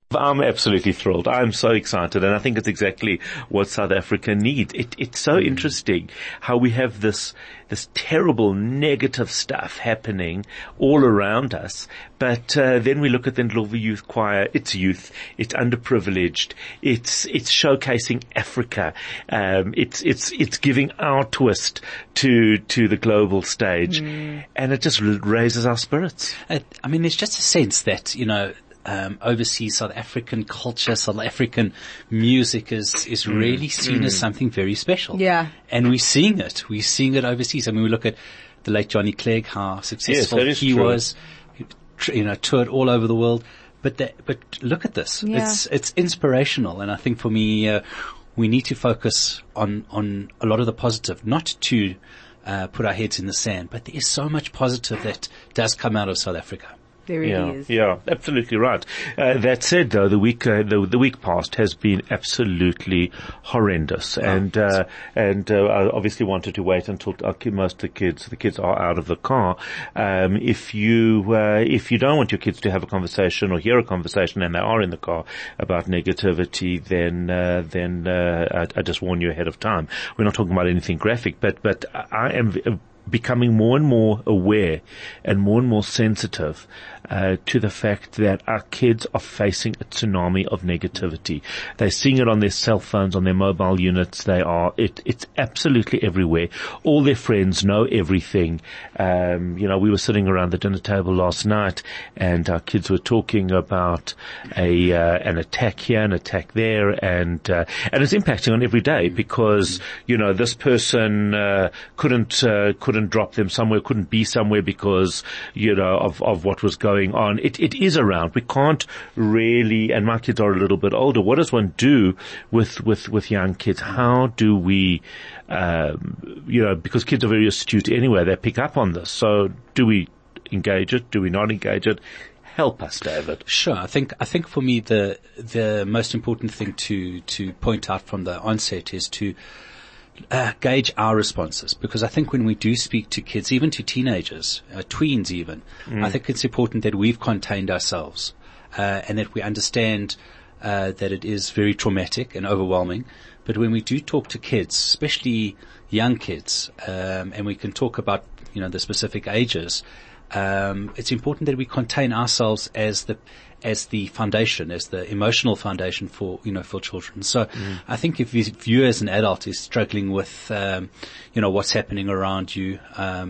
I'm absolutely thrilled. I'm so excited, and I think it's exactly what South Africa needs. It's so interesting how we have this terrible negative stuff happening all around us, but then we look at the Ndlovu Youth Choir. It's youth. It's underprivileged. It's showcasing Africa. It's giving our twist to the global stage, and it just raises our spirits. I mean, there's just a sense that overseas South African culture, South African music is really seen as something very special. Yeah. And we're seeing it. We're seeing it overseas. I mean, we look at the late Johnny Clegg, how successful he was, toured all over the world. But look at this. Yeah. It's inspirational. And I think for me, we need to focus on a lot of the positive, not to put our heads in the sand, but there is so much positive that does come out of South Africa. There really is. Yeah, absolutely right. That said, though, the week past has been absolutely horrendous, and I obviously wanted to wait until most of the kids are out of the car. If you don't want your kids to have a conversation or hear a conversation, and they are in the car about negativity, then I just warn you ahead of time. We're not talking about anything graphic, but I am becoming more and more aware and more sensitive to the fact that our kids are facing a tsunami of negativity. They're seeing it on their cell phones, on their mobile units. It's absolutely everywhere. All their friends know everything. We were sitting around the dinner table last night, and our kids were talking about an attack here, an attack there, and it's impacting on every day because this person couldn't drop them somewhere, couldn't be somewhere because of what was going on. It is around. We can't really, and my kids are a little bit older. What does one do with young kids? How do we, because kids are very astute anyway, they pick up on this. So do we engage it? Do we not engage it? Help us, David. Sure. I think for me the most important thing to point out from the onset is to gauge our responses, because I think when we do speak to kids, even to teenagers, tweens even, I think it's important that we've contained ourselves, and that we understand that it is very traumatic and overwhelming. But when we do talk to kids, especially young kids, and we can talk about the specific ages, it's important that we contain ourselves as the foundation, as the emotional foundation for children. So I think if you as an adult is struggling with, what's happening around you,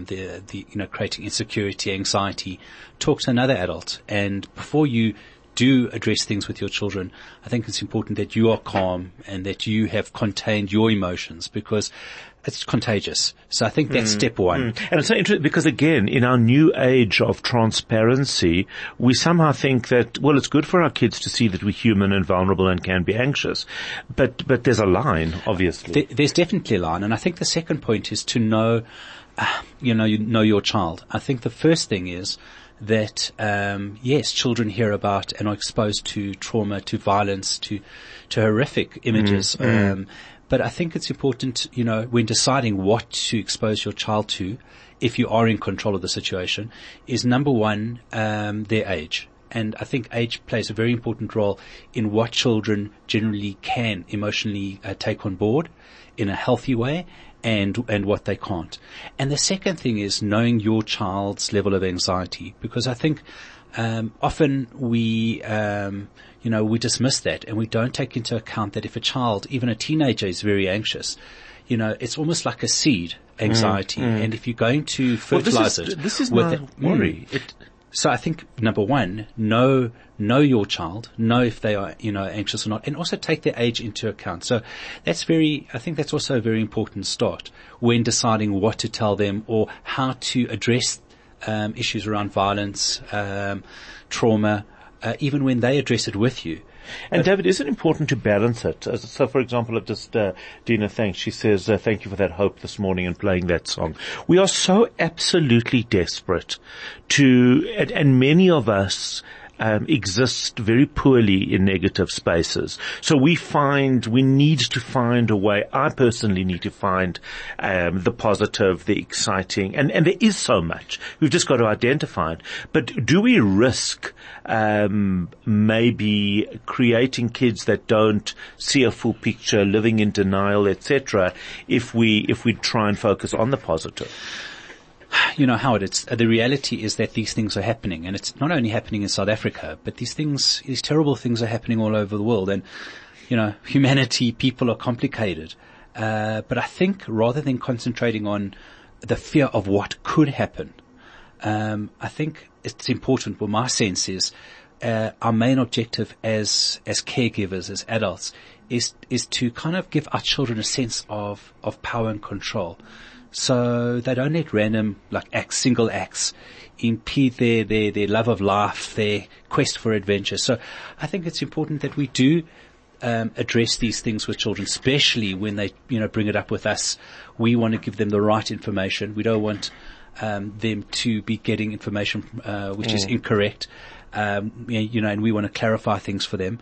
creating insecurity, anxiety, talk to another adult. And before you do address things with your children, I think it's important that you are calm and that you have contained your emotions, because it's contagious. So I think that's step one. And it's so interesting because, again, in our new age of transparency, we somehow think that, well, it's good for our kids to see that we're human and vulnerable and can be anxious. But there's a line, obviously. There's definitely a line. And I think the second point is to know, you know your child. I think the first thing is that, yes, children hear about and are exposed to trauma, to violence, to horrific images. But I think it's important, when deciding what to expose your child to, if you are in control of the situation, is number one, their age. And I think age plays a very important role in what children generally can emotionally take on board in a healthy way, and what they can't. And the second thing is knowing your child's level of anxiety, because I think often we dismiss that, and we don't take into account that if a child, even a teenager, is very anxious, it's almost like a seed, anxiety. And if you're going to fertilize this is my worry. So I think number one, know your child, know if they are, anxious or not, and also take their age into account. So I think that's also a very important start when deciding what to tell them or how to address issues around violence, trauma, even when they address it with you. And David, is it important to balance it? So, for example, Dina thanks. She says, thank you for that hope this morning and playing that song. We are so absolutely desperate and many of us exist very poorly in negative spaces. So we need to find a way. I personally need to find the positive, the exciting, and there is so much. We've just got to identify it. But do we risk maybe creating kids that don't see a full picture, living in denial, etc., if we try and focus on the positive? You know, Howard, the reality is that these things are happening, and it's not only happening in South Africa, but these terrible things are happening all over the world. And, you know, humanity, people are complicated. But I think rather than concentrating on the fear of what could happen, I think it's important, well, my sense is, our main objective as caregivers, as adults, is to kind of give our children a sense of power and control. So they don't let random, single acts impede their love of life, their quest for adventure. So I think it's important that we do address these things with children, especially when they, bring it up with us. We want to give them the right information. We don't want them to be getting information which is incorrect. And we want to clarify things for them.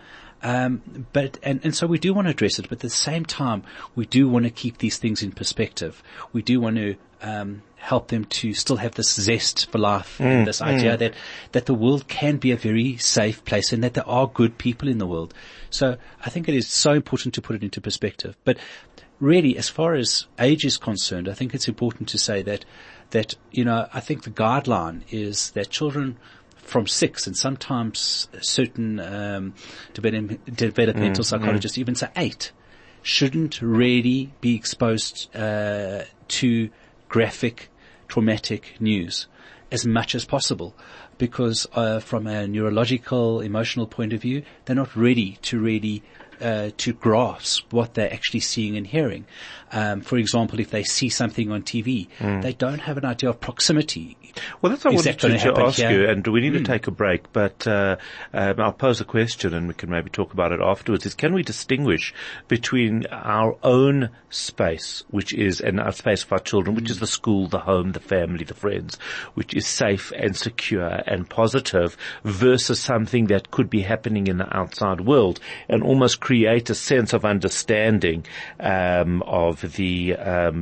So we do want to address it, but at the same time, we do want to keep these things in perspective. We do want to, help them to still have this zest for life and this idea that the world can be a very safe place and that there are good people in the world. So I think it is so important to put it into perspective. But really, as far as age is concerned, I think it's important to say that, I think the guideline is that children from 6, and sometimes certain developmental psychologists even say 8, shouldn't really be exposed to graphic, traumatic news as much as possible, because from a neurological, emotional point of view, they're not ready to really to grasp what they're actually seeing and hearing. For example, if they see something on TV, they don't have an idea of proximity. Well, that's what I wanted to ask you, and we need to take a break, but I'll pose a question and we can maybe talk about it afterwards, is can we distinguish between our own space, which is, and our space for our children, which is the school, the home, the family, the friends, which is safe and secure and positive, versus something that could be happening in the outside world, and almost create a sense of understanding of the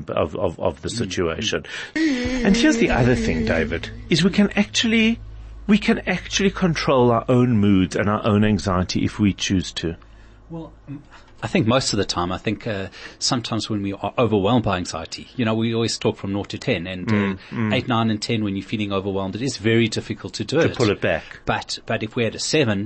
situation. And here's the other thing, David, is we can actually control our own moods and our own anxiety if we choose to. Well, I think most of the time, sometimes when we are overwhelmed by anxiety, we always talk from 0 to 10, and 8, 9, and 10, when you're feeling overwhelmed, it is very difficult to do it. To pull it back. But if we're at a 7,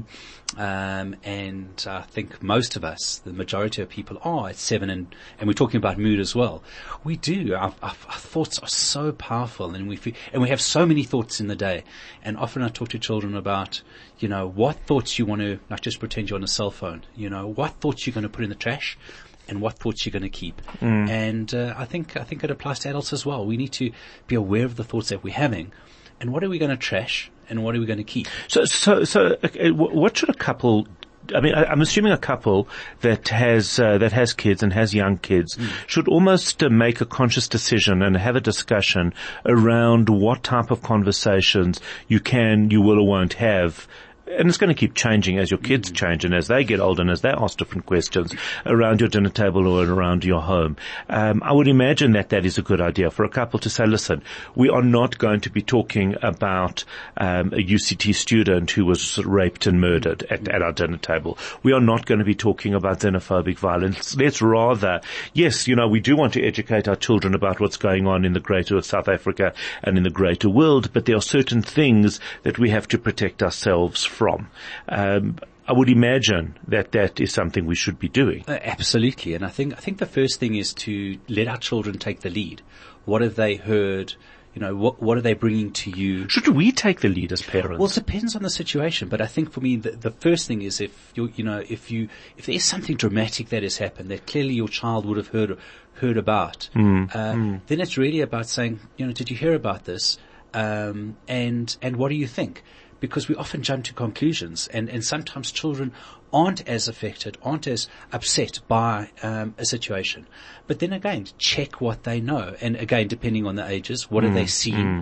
and I think most of us, the majority of people are at 7, and we're talking about mood as well. We do. Our thoughts are so powerful, and we have so many thoughts in the day. And often I talk to children about, what thoughts you want to, like, just pretend you're on a cell phone, what thoughts you're going to put in the trash and what thoughts you're going to keep. And I think it applies to adults as well. We need to be aware of the thoughts that we're having, and what are we going to trash and what are we going to keep. So what should a couple, I'm assuming a couple that has kids and has young kids should almost make a conscious decision and have a discussion around what type of conversations you will or won't have. And it's going to keep changing as your kids change and as they get older and as they ask different questions around your dinner table or around your home. I would imagine that is a good idea for a couple to say, listen, we are not going to be talking about a UCT student who was raped and murdered at our dinner table. We are not going to be talking about xenophobic violence. Let's rather, yes, we do want to educate our children about what's going on in the greater South Africa and in the greater world, but there are certain things that we have to protect ourselves from. I would imagine that is something we should be doing. Absolutely. And I think the first thing is to let our children take the lead. What have they heard? What are they bringing to you? Should we take the lead as parents? Well, it depends on the situation, but I think for me, the first thing is if there is something dramatic that has happened that clearly your child would have heard about, then it's really about saying, did you hear about this? And what do you think? Because we often jump to conclusions, and sometimes children aren't as affected, aren't as upset by a situation. But then again, check what they know. And again, depending on the ages, what have they seen?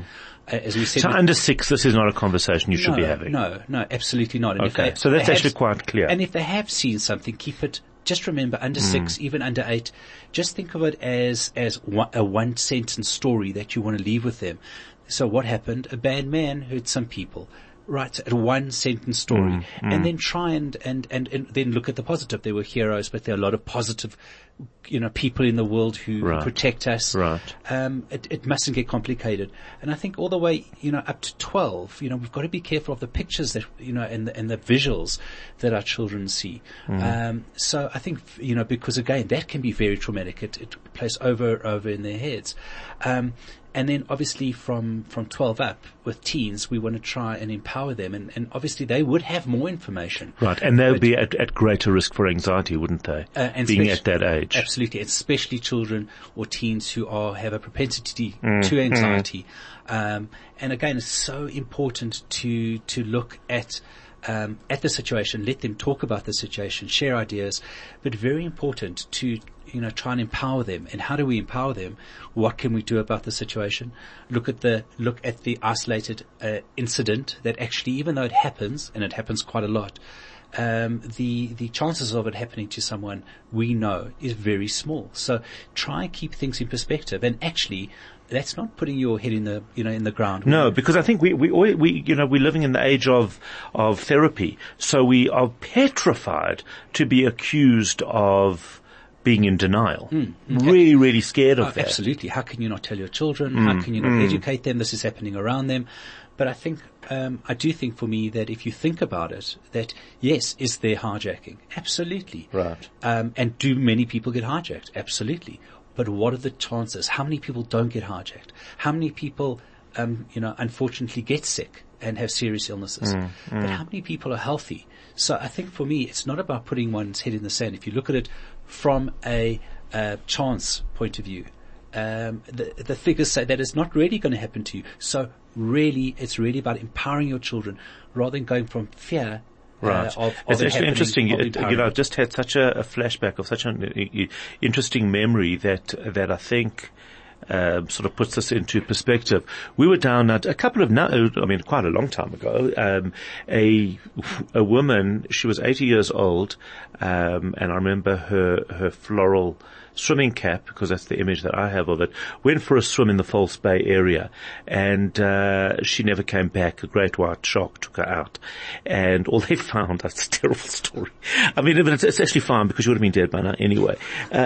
as we said. So under 6, this is not a conversation you should be having. No, absolutely not. And okay, so that's actually quite clear. And if they have seen something, keep it. Just remember, under 6, even under 8, just think of it as a one-sentence story that you want to leave with them. So what happened? A bad man hurt some people. Right, a one-sentence story, and then try and then look at the positive. There were heroes, but there are a lot of positive, people in the world who protect us. Right. It mustn't get complicated. And I think all the way, up to 12, we've got to be careful of the pictures that, and the visuals that our children see. So I think, because again, that can be very traumatic. It plays over in their heads. And then obviously from 12 up with teens, we want to try and empower them. And obviously they would have more information. Right. And they would be at greater risk for anxiety, wouldn't they? Being at that age. Absolutely. Especially children or teens who have a propensity to anxiety. And again, it's so important to look at the situation, let them talk about the situation, share ideas, but very important to try and empower them. And how do we empower them? What can we do about the situation? Look at the isolated incident that actually, even though it happens, and it happens quite a lot, the chances of it happening to someone we know is very small. So try and keep things in perspective. And actually, that's not putting your head in the ground. No, because I think we're living in the age of therapy. So we are petrified to be accused of being in denial. Really, really scared of that. Absolutely. How can you not tell your children? How can you not educate them? This is happening around them. But I do think for me that if you think about it, that yes, is there hijacking? Absolutely. Right. And do many people get hijacked? Absolutely. But what are the chances? How many people don't get hijacked? How many people, unfortunately get sick and have serious illnesses? But how many people are healthy? So I think for me, it's not about putting one's head in the sand. If you look at it from a chance point of view, the figures say that it's not really going to happen to you. So really, it's really about empowering your children rather than going from fear. Right. It's actually interesting. I just had such a flashback of such an interesting memory that I think sort of puts this into perspective. We were down quite a long time ago. A woman, she was 80 years old, and I remember her floral swimming cap, because that's the image that I have of it, went for a swim in the False Bay area, and she never came back. A great white shark took her out, and all they found, that's a terrible story. I mean, it's actually fine because she would have been dead by now anyway.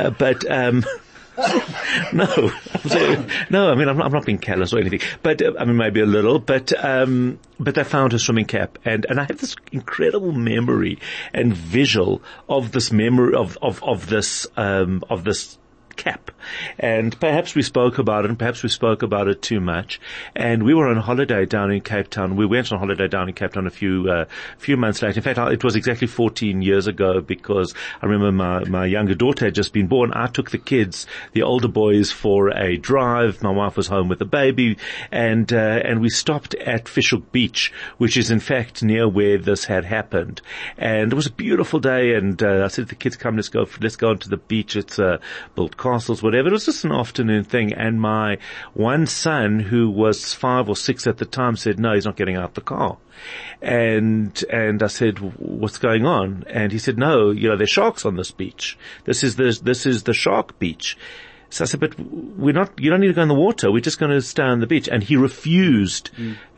No, I mean, I'm not being callous or anything, but maybe a little, but they found her swimming cap, and I have this incredible memory and visual of this memory of this cap. And perhaps we spoke about it, and perhaps we spoke about it too much. And we were on holiday down in Cape Town. We went on holiday down in Cape Town a few months later. In fact, it was exactly 14 years ago, because I remember my younger daughter had just been born. I took the kids, the older boys, for a drive. My wife was home with the baby, and we stopped at Fishhook Beach, which is in fact near where this had happened. And it was a beautiful day, and I said to the kids, come, let's go onto the beach. It's built castles, whatever. It was just an afternoon thing. And my one son, who was 5 or 6 at the time, said, no, he's not getting out the car. And I said, what's going on? And he said, no, there's sharks on this beach. This is the shark beach. So I said, but you don't need to go in the water. We're just going to stay on the beach. And he refused.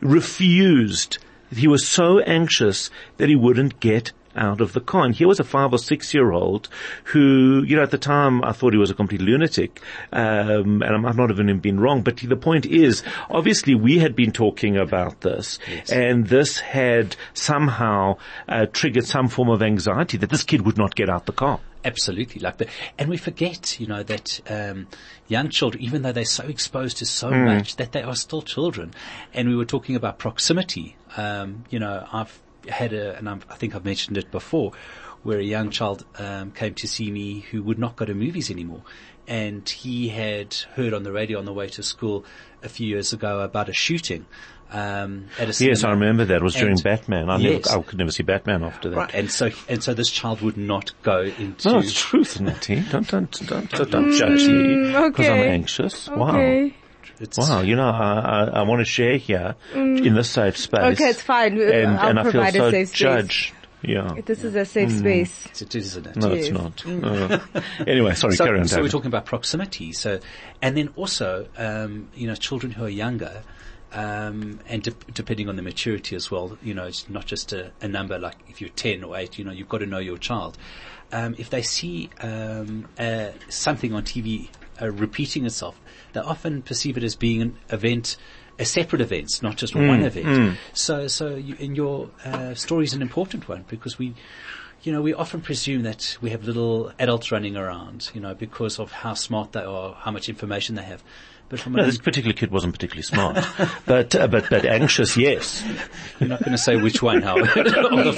He was so anxious that he wouldn't get out of the car. And here was a 5 or 6 year old who, at the time I thought he was a complete lunatic, and I might not have even been wrong, but the point is, obviously we had been talking about this, yes, and this had somehow triggered some form of anxiety that this kid would not get out the car. Absolutely. And we forget, that, young children, even though they're so exposed to so much, that they are still children. And we were talking about proximity. I've had and I think I've mentioned it before, where a young child, came to see me who would not go to movies anymore. And he had heard on the radio on the way to school a few years ago about a shooting. At a cinema. Yes, I remember that. It was during Batman. I could never see Batman after that. Right. And so this child would not go into. No, it's truth, Natty. Don't judge me because I'm anxious. Okay. Wow. Wow, I want to share here in this safe space. Okay, it's fine. And I feel provide so a safe space. judged. Yeah. This is a safe space. It is, isn't it? No, Yes. it's not. Anyway, sorry, carry on, So we're David. talking about proximity. So, and then also, children who are younger, and depending on the maturity as well, it's not just a number like if you're 10 or 8, you've got to know your child. If they see, something on TV, repeating itself, they often perceive it as being an event, a separate event, not just one event. So in your story is an important one because we often presume that we have little adults running around, because of how smart they are, how much information they have. But from No, this particular kid wasn't particularly smart, but anxious, yes. You're not going to say which one, Howard, of the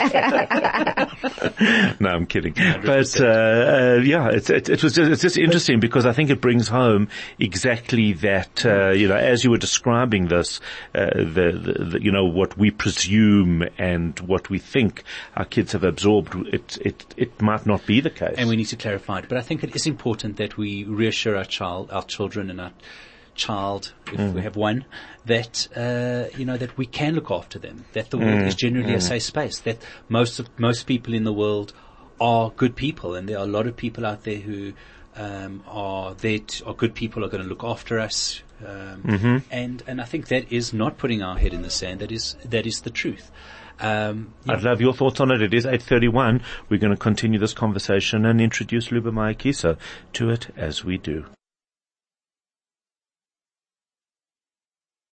5. No, I'm kidding. But it's just interesting because I think it brings home exactly that. As you were describing this, what we presume and what we think our kids have absorbed, it might not be the case. And we need to clarify it. But I think it is important that we reassure our children and our child, if we have one, that that we can look after them, that the world is generally a safe space, that most people in the world are good people, and there are a lot of people out there who are good people, are going to look after us, and I think that is not putting our head in the sand. That is the truth. I'd love your thoughts on it. It is 8:31. We're going to continue this conversation and introduce Lubomir Kiso to it as we do.